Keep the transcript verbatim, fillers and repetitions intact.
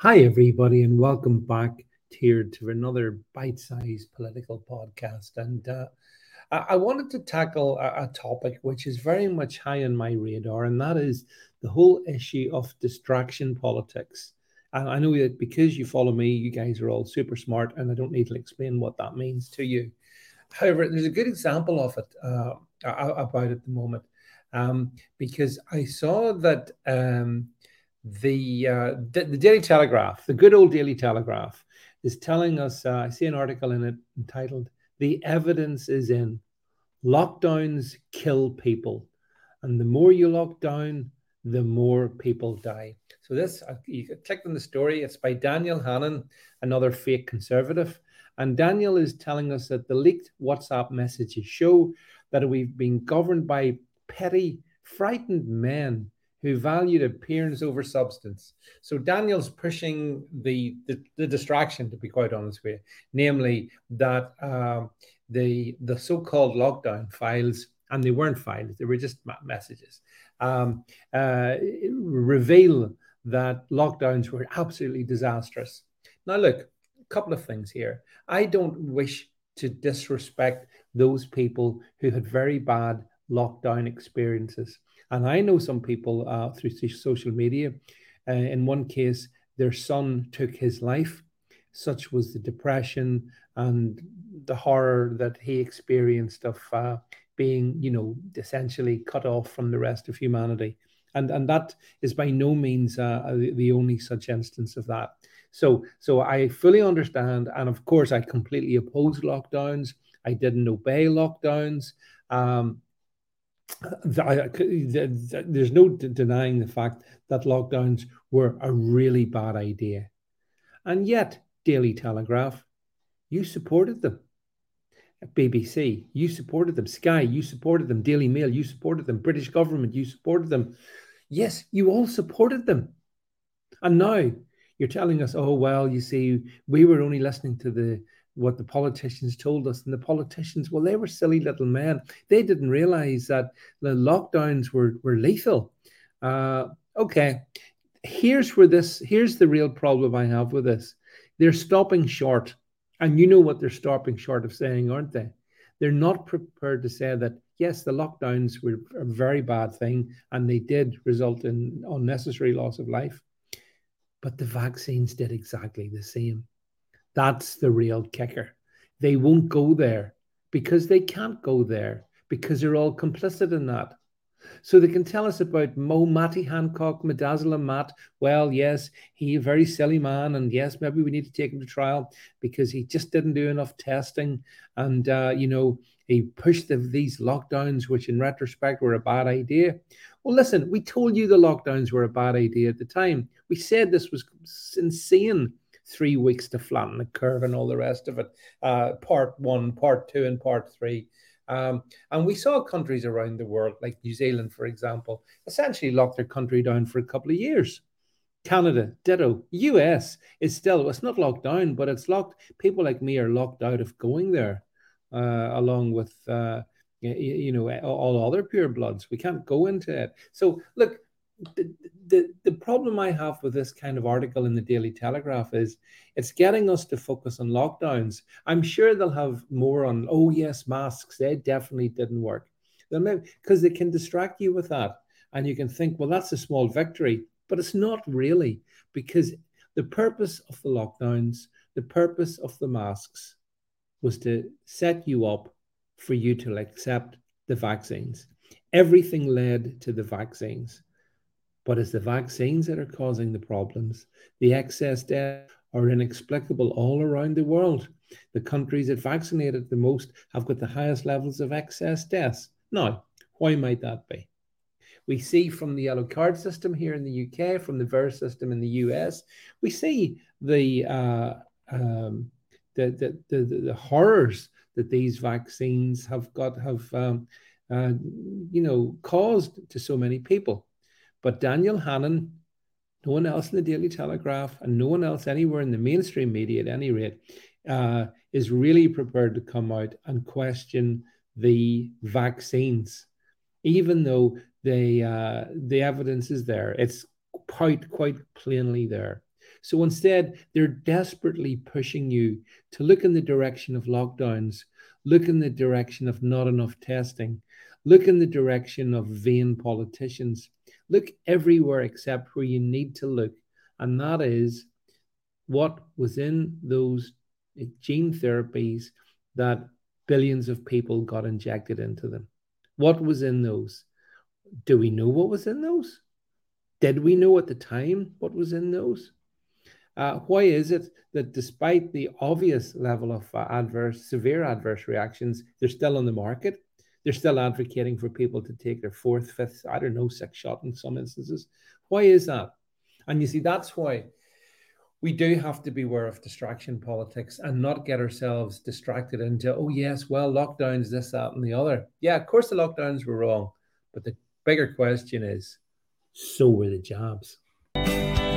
Hi, everybody, and welcome back here to another bite-sized political podcast. And uh, I, I wanted to tackle a, a topic which is very much high on my radar, and that is the whole issue of distraction politics. And I know that because you follow me, you guys are all super smart, and I don't need to explain what that means to you. However, there's a good example of it uh, about at the moment, um, because I saw that um, the, uh, the the Daily Telegraph, the good old Daily Telegraph, is telling us. Uh, I see an article in it entitled "The Evidence Is In: Lockdowns Kill People," and the more you lock down, the more people die. So this, uh, you clicked on the story. It's by Daniel Hannan, another fake conservative. And Daniel is telling us that the leaked WhatsApp messages show that we've been governed by petty, frightened men who valued appearance over substance. So Daniel's pushing the, the, the distraction, to be quite honest with you, namely that um, the, the so-called lockdown files, and they weren't files, they were just messages, um, uh, reveal that lockdowns were absolutely disastrous. Now, look, a couple of things here. I don't wish to disrespect those people who had very bad lockdown experiences. And I know some people uh, through social media. Uh, in one case, their son took his life. Such was the depression and the horror that he experienced of uh, being, you know, essentially cut off from the rest of humanity. And, and that is by no means uh, the, the only such instance of that. So, so I fully understand. And of course, I completely oppose lockdowns. I didn't obey lockdowns. Um, there's no denying the fact that lockdowns were a really bad idea. And yet, Daily Telegraph, you supported them. B B C, you supported them. Sky, you supported them. Daily Mail, you supported them. British government, you supported them. Yes, you all supported them. And now you're telling us, oh, well, you see, we were only listening to the what the politicians told us. And the politicians, well, they were silly little men. They didn't realize that the lockdowns were, were lethal. Uh, okay, here's where this, here's the real problem I have with this. They're stopping short. And you know what they're stopping short of saying, aren't they? They're not prepared to say that, yes, the lockdowns were a very bad thing and they did result in unnecessary loss of life. But the vaccines did exactly the same. That's the real kicker. They won't go there because they can't go there because they're all complicit in that. So they can tell us about Mo Matty Hancock, Midazolam Matt. Well, yes, he's a very silly man, and yes, maybe we need to take him to trial because he just didn't do enough testing, and uh, you know he pushed the, these lockdowns, which in retrospect were a bad idea. Well, listen, we told you the lockdowns were a bad idea at the time. We said this was insane. Three weeks to flatten the curve and all the rest of it. Uh, part one, part two, and part three. Um, and we saw countries around the world, like New Zealand, for example, essentially lock their country down for a couple of years. Canada, ditto. U S is still, it's not locked down, but it's locked. People like me are locked out of going there, uh, along with, uh, you, you know, all other pure bloods. We can't go into it. So, look, the, the, the problem I have with this kind of article in the Daily Telegraph is it's getting us to focus on lockdowns. I'm sure they'll have more on, oh, yes, masks, they definitely didn't work. Because they can distract you with that. And you can think, well, that's a small victory. But it's not really, because the purpose of the lockdowns, the purpose of the masks was to set you up for you to accept the vaccines. Everything led to the vaccines. But it's the vaccines that are causing the problems. The excess deaths are inexplicable all around the world. The countries that vaccinated the most have got the highest levels of excess deaths. Now, why might that be? We see from the yellow card system here in the U K, from the V A E R system in the U S, we see the uh, um, the, the, the, the horrors that these vaccines have got have um, uh, you know caused to so many people. But Daniel Hannan, no one else in the Daily Telegraph, and no one else anywhere in the mainstream media at any rate, uh, is really prepared to come out and question the vaccines, even though they, uh, the evidence is there. It's quite, quite plainly there. So instead, they're desperately pushing you to look in the direction of lockdowns, look in the direction of not enough testing, look in the direction of vain politicians, look everywhere except where you need to look. And that is what was in those gene therapies that billions of people got injected into them. What was in those? Do we know what was in those? Did we know at the time what was in those? Uh, why is it that despite the obvious level of uh, adverse, severe adverse reactions, they're still on the market? They're still advocating for people to take their fourth, fifth, I don't know, sixth shot in some instances. Why is that? And you see, that's why we do have to beware of distraction politics and not get ourselves distracted into, oh, yes, well, lockdowns, this, that, and the other. Yeah, of course, the lockdowns were wrong. But the bigger question is, so were the jobs.